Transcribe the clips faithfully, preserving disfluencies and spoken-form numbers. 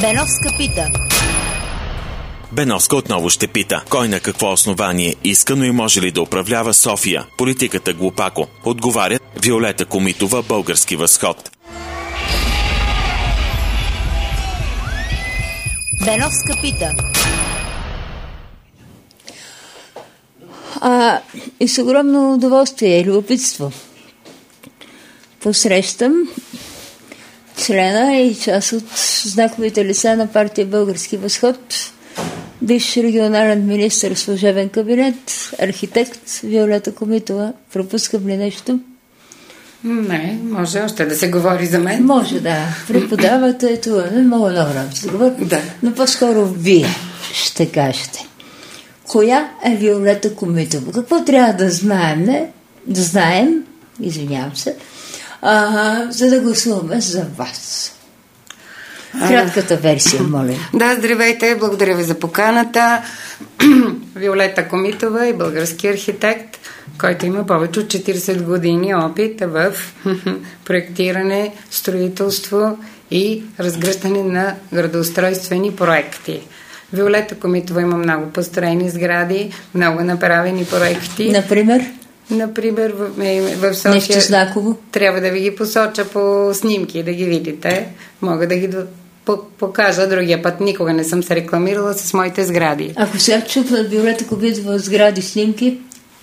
Беновска пита. Беновска отново ще пита. Кой на какво основание иска, но и може ли да управлява София? Политиката глупако. Отговаря Виолета Комитова, Български възход. Беновска пита. А, и с огромно удоволствие и любопитство посрещам члена и част от знаковите лица на партия Български възход, бивш регионален министър в служебен кабинет, архитект Виолета Комитова. Пропускам ли нещо? Не, може още да се говори за мен. Може, да. Преподавате, това не мога много време да говоря. Да. Но по-скоро вие ще кажете. Коя е Виолета Комитова? Какво трябва да знаем, не? Да знаем, извинявам се, а, за да гласуваме за вас. Кратката версия, моля. Да, здравейте, благодаря ви за поканата. Виолета Комитова е български архитект, който има повече от четирийсет години опит в проектиране, строителство и разгръщане на градоустройствени проекти. Виолета Комитова има много построени сгради, много направени проекти. Например? Например, в, в София... Нещо знаково? Трябва да ви ги посоча по снимки, да ги видите. Мога да ги покажа другия път. Никога не съм се рекламирала с моите сгради. Ако сега чупна Виолета Комитова сгради снимки?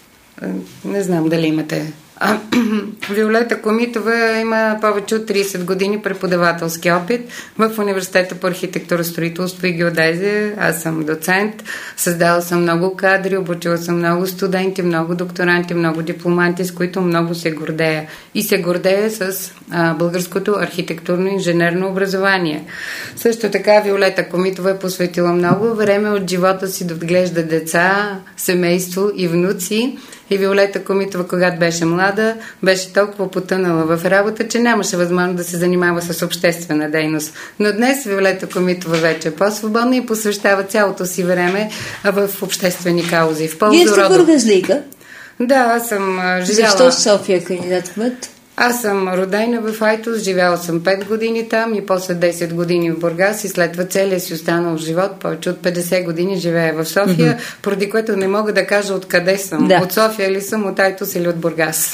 Не знам дали имате. А, Виолета Комитова има повече от трийсет години преподавателски опит в Университета по архитектура, строителство и геодезия. Аз съм доцент, създала съм много кадри, обучила съм много студенти, много докторанти, много дипломанти, с които много се гордея. И се гордея с а, българското архитектурно-инженерно образование. Също така Виолета Комитова е посветила много време от живота си да отглежда деца, семейство и внуци. И Виолета Комитова, когато беше млада, беше толкова потънала в работа, че нямаше възможност да се занимава с обществена дейност. Но днес Виолета Комитова вече е по-свободна и посвещава цялото си време в обществени каузи. В полза Вие сте рода. бургазлийка? Да, аз съм живяла... Защо София кандидат кмет? Аз съм родена в Айтос, живяла съм пет години там и после десет години в Бургас и след това целия си останал живот, повече от петдесет години живея в София, mm-hmm. поради което не мога да кажа откъде съм. Да. От София ли съм, от Айтос или от Бургас.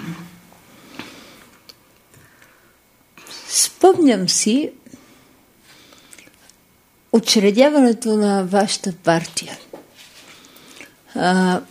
Спомням си учредяването на вашата партия. А,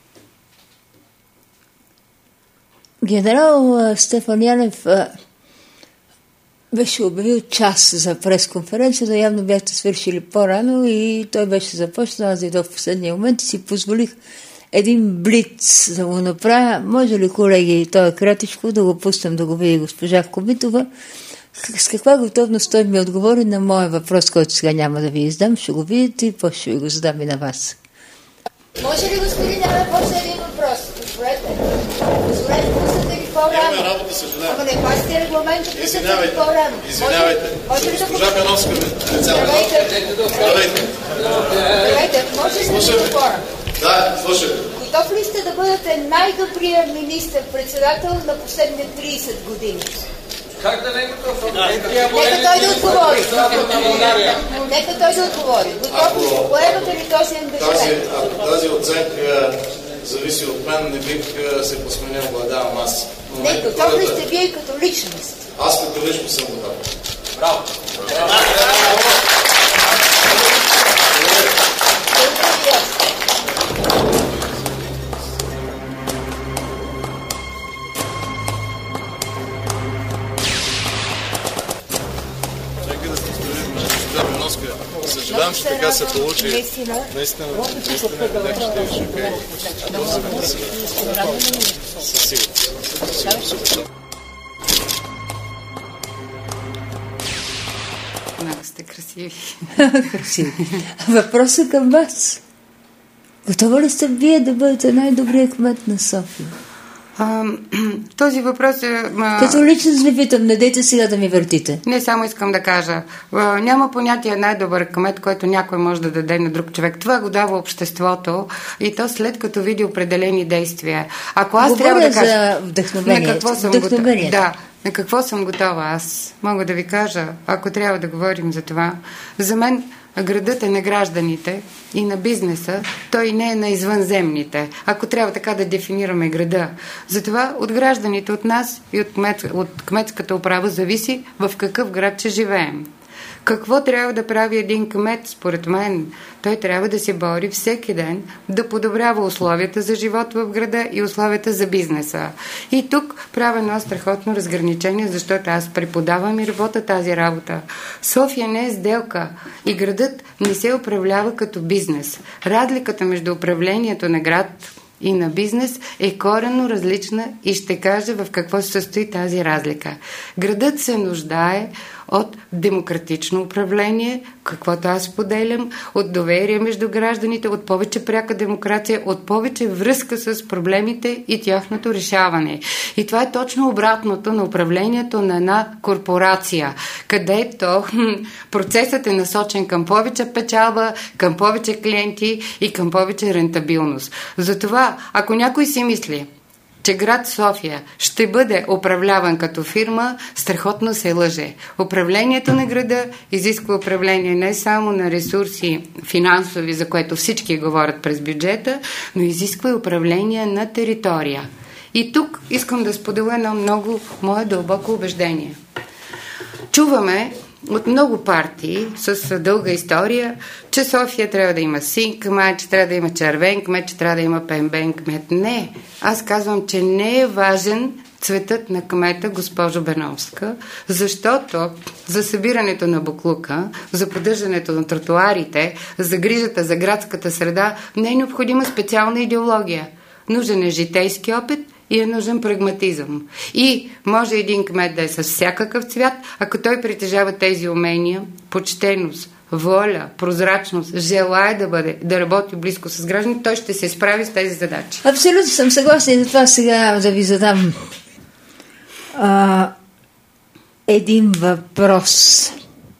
Генерал Стефан Янев а, беше обявил час за пресконференцията, явно бяхте свършили по-рано и той беше започнал, аз дойдох в последния момент и си позволих един блиц да го направя. Може ли, колеги, той е кратичко, да го пуснем да го види госпожа Комитова? С каква готовност той ми отговори на моя въпрос, който сега няма да ви издам, ще го видите и после ще ви го задам и на вас. Може ли, господин Янев, още един въпрос? Позволете. Позволете, пуснете ги по-рано. Имаме работа, съжалявам. Ама не пасите регламента, пуснете ги по-рано. Извинявайте. Може ли да Госпожа Беновска, Здравейте. Здравейте. Здравейте. Може ли да ви говоря? Да, слушай. Готов ли сте да бъдете най-добрият министър-председател на последните трийсет години? Как да не е готов? Нека той да отговори. Нека той да отговори. Готов ли сте? Поемате ли този ангажимент? Ако тази оценка зависи от мен, не бих се посменил, владявам аз. Не, готов ли сте вие като личност? Аз като личност съм готов. Браво! Съжалявам, че така се получи. Наистина, наистина, наистина, със сигурност. Много сте красиви. Красиви. Въпросът към вас. Готова ли сте вие да бъдете най-добрият кмет на София? А, този въпрос е... А... Като личност ви питам, не дейте сега да ми въртите. Не, само искам да кажа. А, няма понятие най-добър кмет, който някой може да даде на друг човек. Това го дава обществото и то след като види определени действия. Ако аз Говоря трябва да кажа... за вдъхновение. На какво съм вдъхновение. Да. на какво съм готова аз, мога да ви кажа, ако трябва да говорим за това, за мен градът е на гражданите и на бизнеса, той не е на извънземните, ако трябва така да дефинираме града. Затова от гражданите, от нас и от, кмет, от кметската управа зависи в какъв град ще живеем. Какво трябва да прави един кмет, според мен? Той трябва да се бори всеки ден да подобрява условията за живот в града и условията за бизнеса. И тук правя едно страхотно разграничение, защото аз преподавам и работя тази работа. София не е сделка и градът не се управлява като бизнес. Разликата между управлението на град и на бизнес е коренно различна и ще кажа в какво се състои тази разлика. Градът се нуждае от демократично управление, каквото аз поделям, от доверие между гражданите, от повече пряка демокрация, от повече връзка с проблемите и тяхното решаване. И това е точно обратното на управлението на една корпорация, където процесът е насочен към повече печалба, към повече клиенти и към повече рентабилност. Затова, ако някой си мисли, че град София ще бъде управляван като фирма, страхотно се лъже. Управлението на града изисква управление не само на ресурси финансови, за което всички говорят през бюджета, но изисква и управление на територия. И тук искам да споделя едно много мое дълбоко убеждение. Чуваме от много партии с дълга история, че София трябва да има син кмет, че трябва да има червен кмет, че трябва да има пембен кмет. Не, аз казвам, че не е важен цветът на кмета, госпожо Беновска, защото за събирането на боклука, за поддържането на тротуарите, за грижата за градската среда не е необходима специална идеология. Нужен е житейски опит и е нужен прагматизъм. И може един кмет да е с всякакъв цвят, ако той притежава тези умения, почтеност, воля, прозрачност, желае да бъде, да работи близко с гражданите, той ще се справи с тези задачи. Абсолютно съм съгласна и за това сега да ви задам а, един въпрос.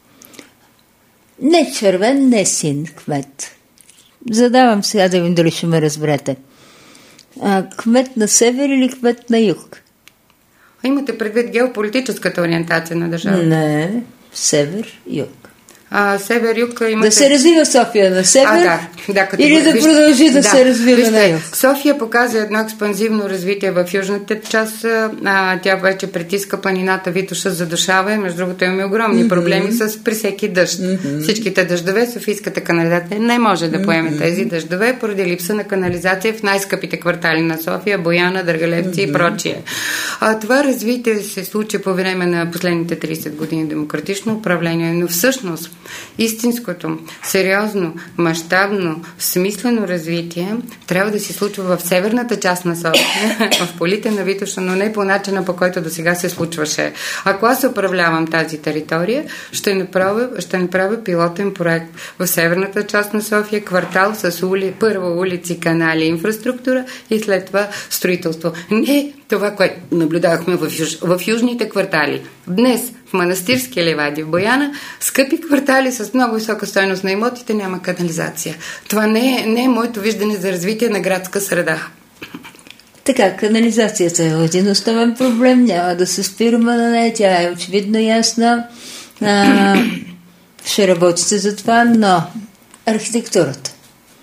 Не червен, не син кмет. Задавам сега да ви дали ще ме разберете. А, кмет на север или кмет на юг? А имате предвид геополитическата ориентация на държавата? Не, север-юг. А, север-юг имате... Да се развива София на север, а, да, да, като или да виж... продължи да, да се развива вижте, на юг? София показва едно експанзивно развитие в южната част. А, тя вече притиска планината Витоша, задушава и между другото имаме огромни mm-hmm. проблеми с при всеки дъжд. Mm-hmm. Всичките дъждове, Софийската канализация не може да поеме mm-hmm. тези дъждове поради липса на канализация в най-скъпите квартали на София, Бояна, Дъргалевци mm-hmm. и прочие. А, това развитие се случи по време на последните трийсет години демократично управление, но всъщност истинското, сериозно, мащабно, смислено развитие трябва да се случва в северната част на София, в полите на Витоша, но не по начина, по който до сега се случваше. Ако аз управлявам тази територия, ще направя, ще направя пилотен проект в северната част на София, квартал с ули, първо улици, канали, инфраструктура и след това строителство. Не това, което наблюдавахме в, юж, в южните квартали. Днес в Манастирския ливади в Бояна, скъпи квартали с много висока стойност на имотите, няма канализация. Това не е, не е моето виждане за развитие на градска среда. Така, канализацията е един основен проблем, няма да се спираме на нея, тя е очевидно ясна. А, ще работите за това, но архитектурата.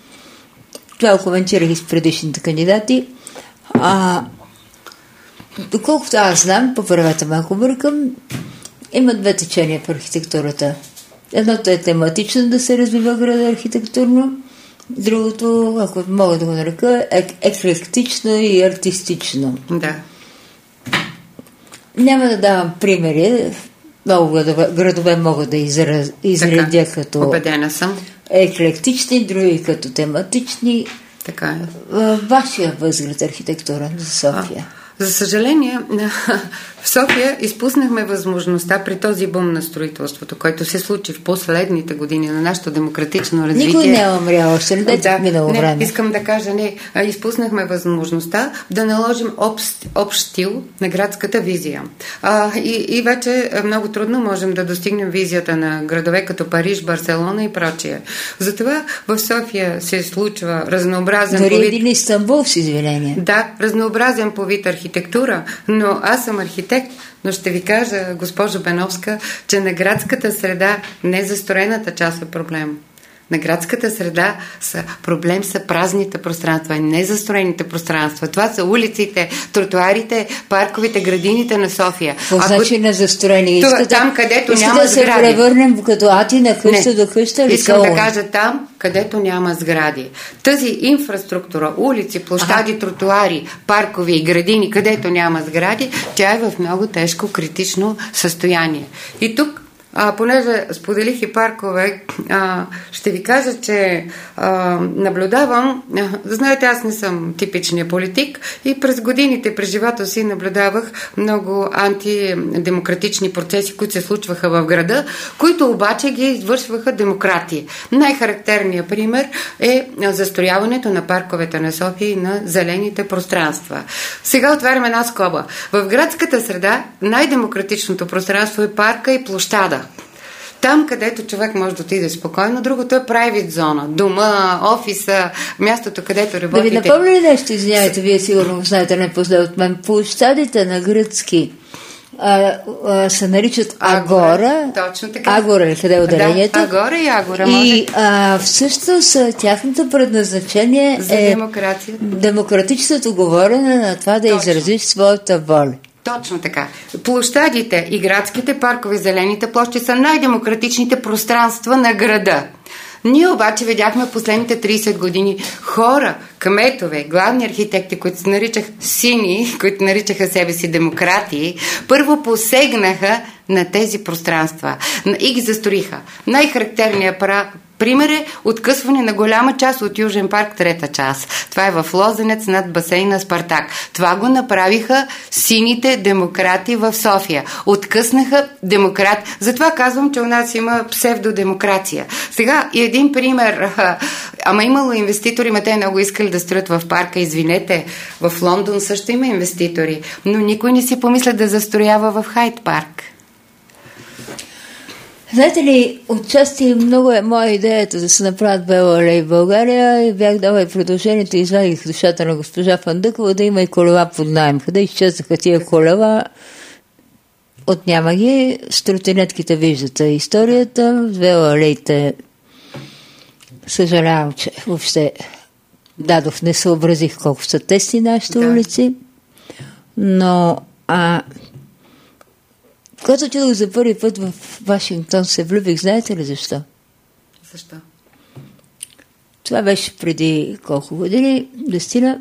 Това коментирах и с предишните кандидати. А, доколкото аз знам, поправете ме ако бъркам, има две течения в архитектурата. Едното е тематично да се развива града архитектурно, другото, ако мога да го нарека, е еклектично и артистично. Да. Няма да давам примери, много градове, градове мога да израз, изредя така, като убедена съм. Еклектични, други като тематични. Така е. Вашия възглед архитектура за София? А. За съжаление, в София изпуснахме възможността при този бум на строителството, който се случи в последните години на нашето демократично развитие. Никой не е умрял, още не дайте да, в минало не, време. Искам да кажа, не, изпуснахме възможността да наложим общ, общ стил на градската визия. А, и, и вече много трудно можем да достигнем визията на градове като Париж, Барселона и прочие. Затова в София се случва разнообразен Дори един Истанбул, с извинение. Да, разнообразен по вид архитектура, но аз съм архитект ефект. Но ще ви кажа, госпожо Беновска, че на градската среда не застроената част е проблем. На градската среда са, проблем са празните пространства, не застроените пространства. Това са улиците, тротуарите, парковите, градините на София. Какво значи на застроени? Това, там, където иска няма да се сгради. Превърнем като ати на къща до къща ли? Искам да кажа там, където няма сгради. Тази инфраструктура, улици, площади, ага. тротуари, паркови и градини, където няма сгради, тя е в много тежко критично състояние. И тук А, понеже споделих и паркове, а, ще ви кажа, че а, наблюдавам, а, знаете, аз не съм типичния политик и през годините, през живота си наблюдавах много антидемократични процеси, които се случваха в града, които обаче ги извършваха демократи. Най-характерният пример е застрояването на парковете на София и на зелените пространства. Сега отварям една скоба. В градската среда най-демократичното пространство е парка и площада. Там, където човек може да отиде спокойно, другото е private зона. Дома, офиса, мястото, където работите. Да ви напомня ли нещо, извиняйте, вие сигурно знаете не по-зле от мен. Площадите на гръцки а, а, се наричат Агора. Агора, точно така. Агора, къде е ударението? Да, Агора и Агора. Може. И а, всъщност тяхното предназначение за е демокрация. Демократичното говорене на това да точно. Изразиш своята воля. Точно така. Площадите и градските паркове, зелените площи са най-демократичните пространства на града. Ние обаче видяхме последните трийсет години хора, кметове, главни архитекти, които се наричах сини, които наричаха себе си демократи, първо посегнаха на тези пространства и ги застроиха. Най-характерният пример е откъсване на голяма част от Южен парк, трета част. Това е в Лозенец над басейна Спартак. Това го направиха сините демократи в София. Откъснаха демократ. Затова казвам, че у нас има псевдодемокрация. Сега и един пример. Ама имало инвеститори, ма те много искали да строят в парка. Извинете, в Лондон също има инвеститори, но никой не си помисля да застроява в Хайд парк. Знаете ли, отчасти много е моя идеята да се направят велоалеи в България и бях дала и продължението и извадих душата на госпожа Фандъкова да има и колела под наем. Къде изчезнаха тия колела? Отняма ги, с тротинетките виждате историята, велоалеите съжалявам, че въобще дадох, не съобразих колко са тесни нашите да. улици, но а, когато отидох за първи път в Вашингтон, се влюбих. Знаете ли защо? Защо? Това беше преди колко години, десетина.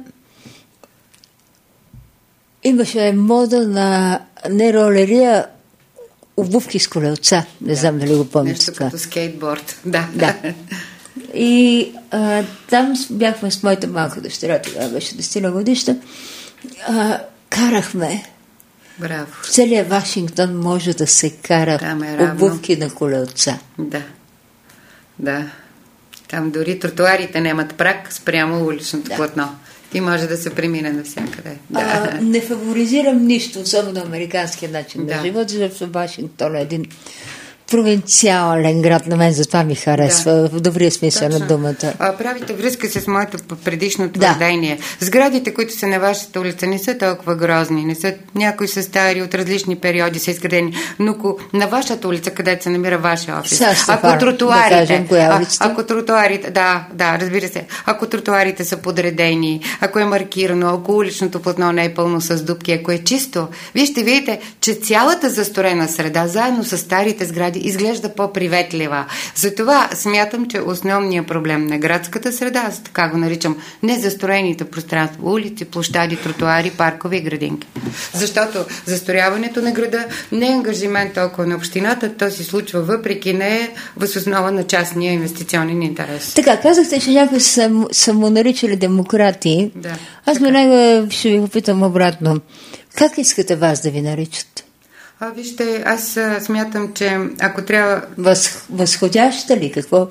Имаше мода на не ролерия, обувки с колелца. Не да. знам дали го помните. Нещо като скейтборд. Да. да. И а, там бяхме с моята малка дъщеря, тогава беше десетина годишна. А, карахме. Браво. В целия Вашингтон може да се кара е обувки на колелца. Да. Да. Там дори тротуарите нямат прак спрямо уличното да. платно. И може да се премине навсякъде. Да. А, не фаворизирам нищо, особено американския начин да. на живот, защото Вашингтон е един провинциален град, на мен затова ми харесва, да. в добрия смисъл на думата. А, правите връзка с моето предишно твърдение. Да. Сградите, които са на вашата улица, не са толкова грозни, не са, някои са стари, от различни периоди са изградени, но ако на вашата улица, където се намира вашия офис, ако тротуарите, да кажем, коя улицата? А, ако тротуарите, да, да, разбира се, ако тротуарите са подредени, ако е маркирано, ако уличното платно не е пълно с дупки, ако е чисто, вие ще видите, че цялата застроена среда, заедно с старите сгради, изглежда по-приветлива. Затова смятам, че основният проблем на градската среда, аз така го наричам, незастроените пространства, улици, площади, тротуари, паркови и градинки. Защото застрояването на града не е ангажимент толкова на общината, то се случва въпреки не въз основа на частния инвестиционен интерес. Така, казахте, че някои са, са му наричали демократи. Да, аз веднага ще ви попитам обратно. Как искате вас да ви наричат? А, вижте, аз смятам, че ако трябва... Въз, възходяща ли? Какво?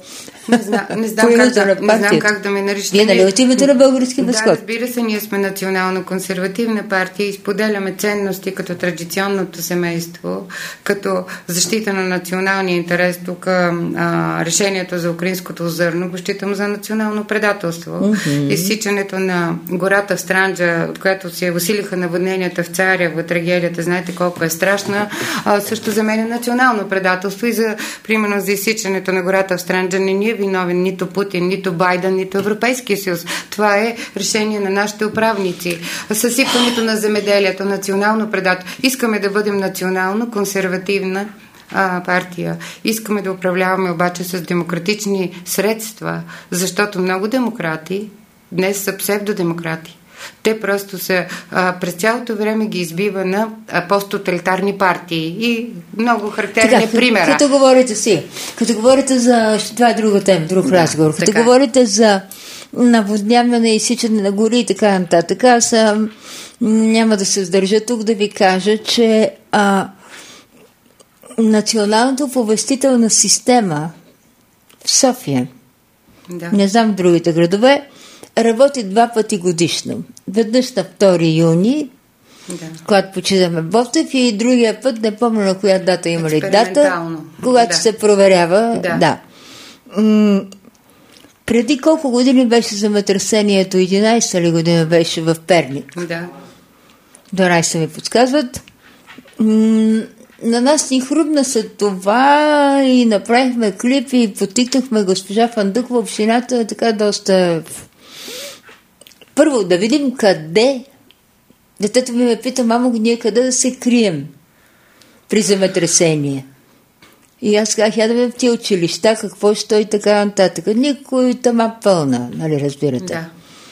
Не, зна, не, знам как да, не знам как да ме наричате. Вие нали от името на Български възход? Да, разбира се, ние сме национално-консервативна партия и споделяме ценности като традиционното семейство, като защита на националния интерес. Тук а, решението за украинското зърно го считам за национално предателство. Mm-hmm. Изсичането на гората в Странджа, от която се усилиха наводненията в Царя, в трагедията, знаете колко е страшна, а, също за мен е национално предателство и за, примерно, за изсичането на гората в Странджа не ни е виновен нито Путин, нито Байден, нито Европейския съюз. Това е решение на нашите управници. Съсипването на земеделието, национално предателство. Искаме да бъдем национално консервативна а, партия. Искаме да управляваме обаче с демократични средства, защото много демократи днес са псевдодемократи. Те просто са, а, през цялото време ги избива на а, посттоталитарни партии и много характерни така, примера. Като говорите си, като говорите за, това е друга тема, друг да, разговор, като така. Говорите за наводняване, изсичане на гори и така нататък, аз а, няма да се сдържа тук да ви кажа, че а, националната оповестителна система в София, да. Не знам в другите градове, работи два пъти годишно. Веднъж на втори юни, да. Когато почитаме Ботев, и другия път, не помня на коя дата има ли дата, когато да. Се проверява. Да. Да. М- преди колко години беше земетресението? единайсета ли година беше в Перник? Да. дванайсета ми подсказват. М- на нас ни хрумна след това и направихме клип и потикнахме госпожа Фандъкова, общината, така доста... Първо, да видим къде. Детето ми ме пита, мамо, ние къде да се крием при земетресение. И аз казах, я да ме в тия училища, какво ще и така нататък. Никой тама пълна, нали разбирате. Да.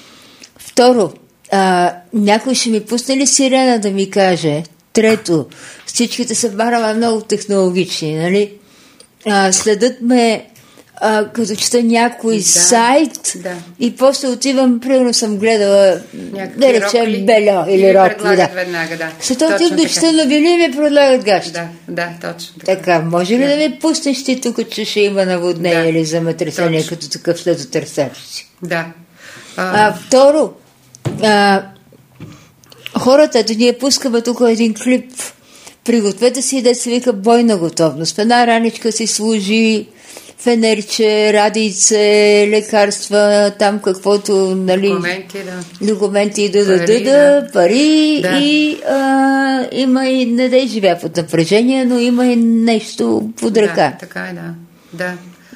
Второ, а, някой ще ми пусне ли сирена да ми каже? Трето, всичките се бараме много технологични, нали? А, следят ме А, като чета някой да, сайт да. И после отивам, примерно съм гледала да речем Бельо или Рокли, да. Веднага, да. След това отивам да чета новини и ми предлагат гащи. Да, да, точно така. Така, може ли да, да ми пуснеш ти тук, че ще има наводнение да. Или земетресение, точно. Като такъв след търсачи? Да. А, а, второ, а, хората, ето ние пускаме тук един клип, пригответе си, да се вика бойна готовност. В една раничка си служи фенерче, радийце, лекарства, там каквото, нали... Документи, да. Документи, да, да, да, да, пари да. И а, има и, не да живея под напрежение, но има и нещо под ръка. Да, така е, да. Да.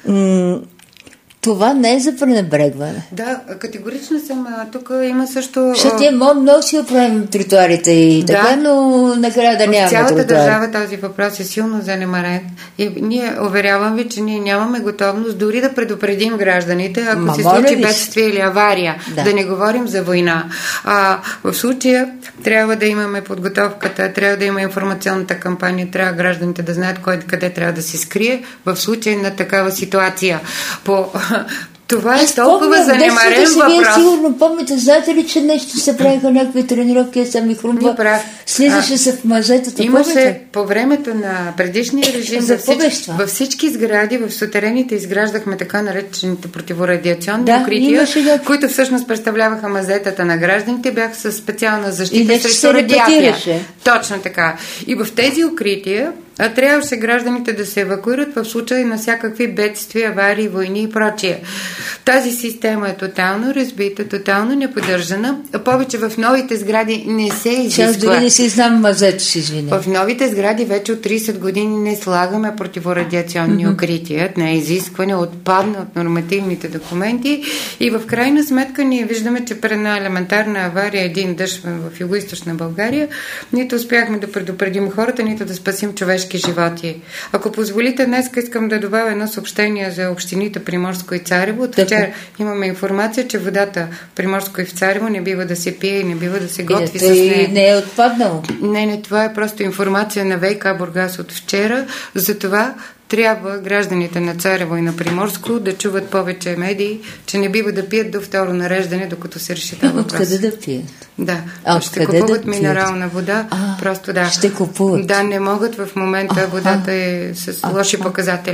М- Това не е за пренебрегване. Да, категорично съм. Тук има също... Защото ние много си оправим тротуарите и да. Така, но накрая да нямаме тротуари. В цялата държава този въпрос е силно занемарен. И ние, уверявам ви, че ние нямаме готовност дори да предупредим гражданите, ако Ма, се случи бедствие или авария. Да. Да не говорим за война. А, в случая трябва да имаме подготовката, трябва да има информационната кампания, трябва гражданите да знаят кой къде трябва да се скрие в случай на такава ситуация. По Това е толкова занемарен въпрос. Вие сигурно помните, знаете ли, че нещо се правиха някакви тренировки, сами хрумва, слизаше се в мазетата. Имаше помните? По времето на предишния режим във всички, във всички сгради, в сутерените изграждахме така наречените противорадиационни да, укрития, да. Които всъщност представляваха мазетата на гражданите, бяха със специална защита срещу радиация. Точно така. И в тези укрития а трябваше гражданите да се евакуират в случай на всякакви бедствия, аварии, войни и прочие. Тази система е тотално разбита, тотално неподдържана. Повече в новите сгради не се изисква. Аз дори не си знам мазето си, извиня. В новите сгради вече от трийсет години не слагаме противорадиационни mm-hmm. укрития. Не е изискване, отпадна от нормативните документи и в крайна сметка ние виждаме, че при една елементарна авария, един дъжд в югоизточна България, нито успяхме да предупредим хората, нито да спасим човешки животи. Ако позволите, днес искам да добавя едно съобщение за общините Приморско и Царево. От вчера имаме информация, че водата в Приморско и в Царево не бива да се пие и не бива да се готви и с нея. Не е отпаднало. Не, не, това е просто информация на ВиК Бургас от вчера. Затова трябва гражданите на Царево и на Приморско да чуват повече медии, че не бива да пият до второ нареждане, докато се реши това въпрос. Откъде да пият? Да, а, ще купуват да минерална вода. А, просто да. Ще купуват. Да, не могат в момента, а, водата е с а, лоши а, показатели.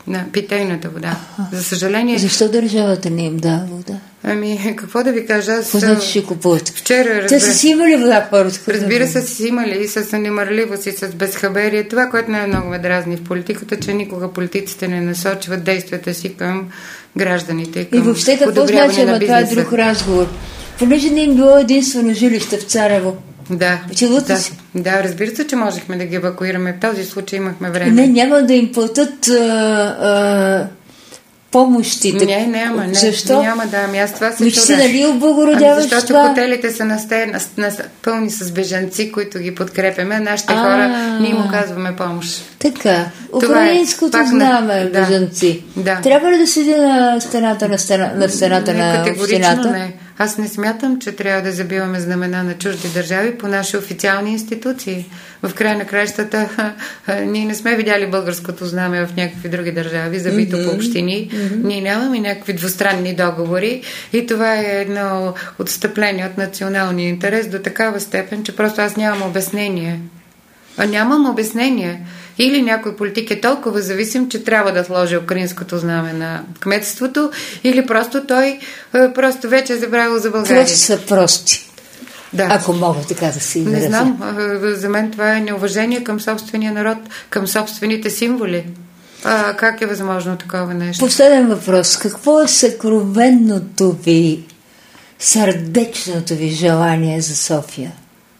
на питейната вода. За съжаление... Защо държавата не им дава вода? Ами, какво да ви кажа? Аз... Какво значи ще купуват? Вчера, разбира... Те са си имали вода по-ръско. Разбира се, си имали и с немърливост, и с безхаберие. Това, което най-много ме дразни в политиката, че никога политиците не насочват действията си към гражданите. Към и въобще какво значи, ама това е друг разговор. Понеже не им било единствено жилище в Царево. Да, да, да, разбира се, че можехме да ги евакуираме. В този случай имахме време. Не, няма да им платят а, а, помощите. Не, няма, не. Защо? Няма, да, ами аз това се чудя. Се нали облагородяваш ами защото това? Хотелите са настен, наст, пълни с бежанци, които ги подкрепяме. Нашите а, хора, ние му казваме помощ. Така, украинското е, знаме да, бежанци. Да. Трябва ли да седи на стената на, стена, на, стената не, на общината? Не. Аз не смятам, че трябва да забиваме знамена на чужди държави по наши официални институции. В края на краищата ха, ха, ние не сме видяли българското знаме в някакви други държави, забито mm-hmm. по общини. Mm-hmm. Ние нямаме някакви двустранни договори и това е едно отстъпление от националния интерес до такава степен, че просто аз нямам обяснение. А нямам обяснение. Или някой политик е толкова зависим, че трябва да сложи украинското знаме на кметството, или просто той просто вече е забравил за България. Просто са прости. Да. Ако мога така да си изразя. Не знам, за мен това е неуважение към собствения народ, към собствените символи. А, как е възможно такова нещо? Последен въпрос. Какво е съкровенното ви, сърдечното ви желание за София?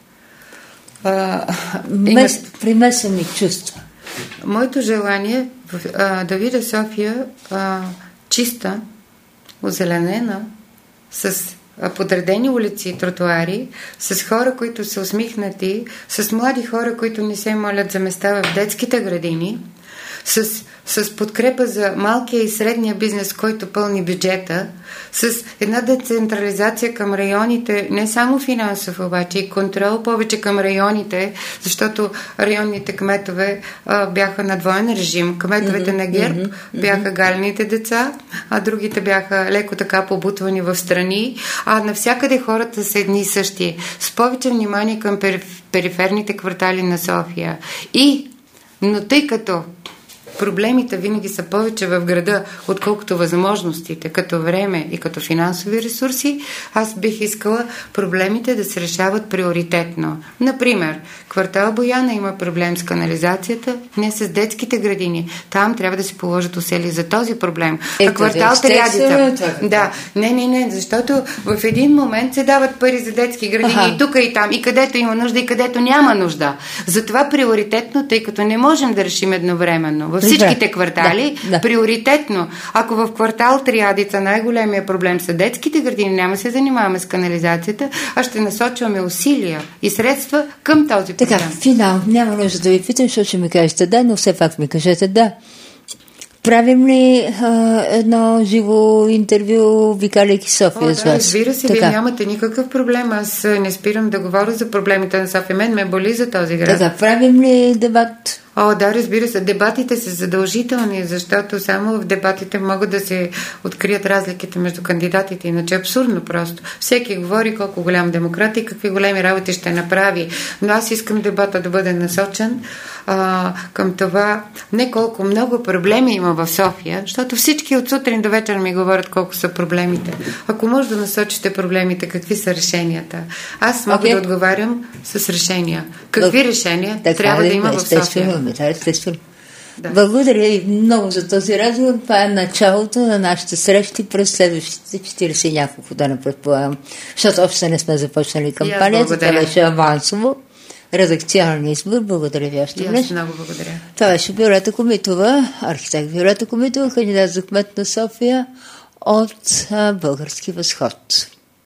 А, Мес, има... Примесени чувства. Моето желание а, да видя София а, чиста, озеленена, с а, подредени улици и тротуари, с хора, които са усмихнати, с млади хора, които не се молят за места в детските градини, с, с подкрепа за малкия и средния бизнес, който пълни бюджета, с една децентрализация към районите, не само финансов, обаче и контрол повече към районите, защото районните кметове а, бяха на двоен режим. Кметовете mm-hmm, на ГЕРБ mm-hmm, бяха галените деца, а другите бяха леко така побутвани в страни, а навсякъде хората са едни и същи. С повече внимание към периф, периферните квартали на София. И, но тъй като проблемите винаги са повече в града, отколкото възможностите, като време и като финансови ресурси, аз бих искала проблемите да се решават приоритетно. Например, квартал Бояна има проблем с канализацията, не с детските градини. Там трябва да се положат усилия за този проблем. Е, а квартал Триадица... Да, не, не, не, защото в един момент се дават пари за детски градини Аха. и тук и там, и където има нужда, и където няма нужда. Затова приоритетно, тъй като не можем да решим едновременно във всичките квартали, да, да. приоритетно. Ако в квартал Триадица най-големия проблем са детските градини, няма се занимаваме с канализацията, а ще насочваме усилия и средства към този проблем. Така, финал. Няма нужда да ви питам, защото ще ми кажете да, но все пак ми кажете да. Правим ли а, едно живо интервю, викаляйки София О, с да, вас? разбира се, така. Вие нямате никакъв проблем. Аз не спирам да говоря за проблемите на София. Мен ме боли за този град. Така, правим ли дебат? О, да, разбира се. Дебатите са задължителни, защото само в дебатите могат да се открият разликите между кандидатите. Иначе е абсурдно просто. Всеки говори колко голям демократ и какви големи работи ще направи. Но аз искам дебата да бъде насочен а, към това не колко много проблеми има в София, защото всички от сутрин до вечер ми говорят колко са проблемите. Ако може да насочите проблемите, какви са решенията? Аз мога okay. да отговарям с решения. Какви okay. решения така, трябва да има в София? Да, естествено. Да. Благодаря ви много за този разговор. Това е началото на нашите срещи през следващите четиридесет и няколко дена, предполагам. Защото още не сме започнали кампанията. Това беше авансово. Редакционен избор. Благодаря ви още веднъж. Много благодаря. Това беше Виолета Комитова, архитект Виолета Комитова, кандидат за кмет на София от Български възход.